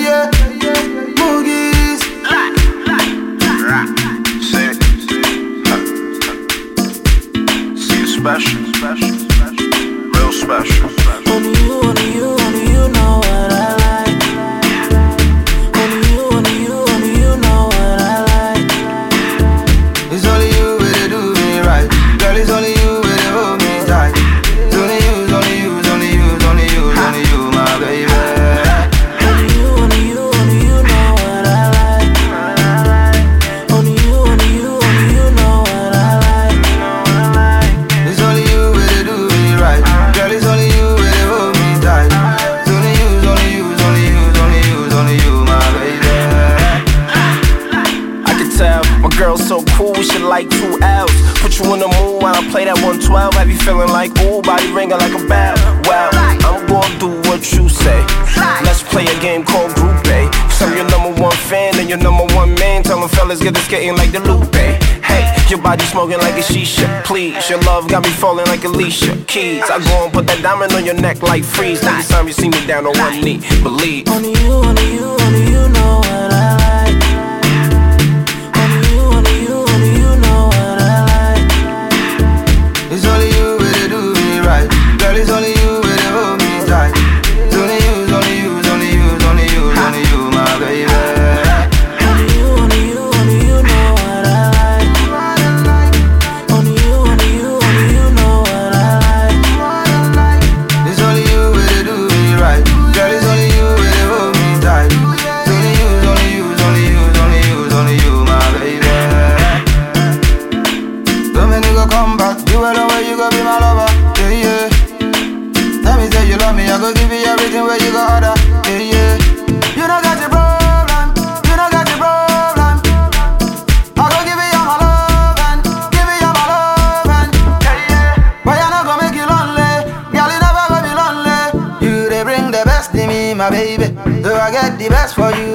yeah. Moogies. See you special, real special. Only you, only you, only you know what I like. Only you, only you, only you know what I like. It's only you where they do me right. Girl, it's only you where they hold me tight. It's only you, it's only you, it's only you, it's only you, it's only you, my baby. Only you, only you, only you know what I like. Only you, only you, only you know what I like. It's only you where they do me right. Girl, it's only you where they hold me tight. It's only you, it's only you, it's only you, it's only you, it's only you, my baby. I can tell my girl's so cool, we should like 2 L's. Put you in the mood while I play that 112. Have you feeling like ooh, body ringing like a bell? Well, I'm gonna do what you say. Let's play a game called Group A. Cause I'm your #1 fan and your #1 man. Tell them fellas get this getting like the Lupe. Hey, your body smoking like a shisha. Please, your love got me falling like Alicia Keys. I go and put that diamond on your neck like freeze. Next time you see me down on one knee, believe. Only you, only you, only you know what I like. Only you, only you, only you know what I like. It's only you where they do me right. Girl, it's only you where they hold me tight. It's only you, it's only you, it's only you, it's only you, it's only you, my baby. Only you, only you, only you know what I like. Only you, only you, only you know what I like. It's only you where they do me right. Girl, it's only you where they hold me tight. It's only you, it's only you, it's only you, it's only you, it's only you, my baby. Don't make me go come back. You are the way you go be my lover. Yeah, yeah. Let me say you love me, I go give you everything where you go order. Yeah, yeah. You don't got your problem. You don't got your problem. I go give you all my love and give you all my love and yeah, yeah. But you not gonna make you lonely. Girl, you never gonna be lonely. You they bring the best in me, my baby. So I get the best for you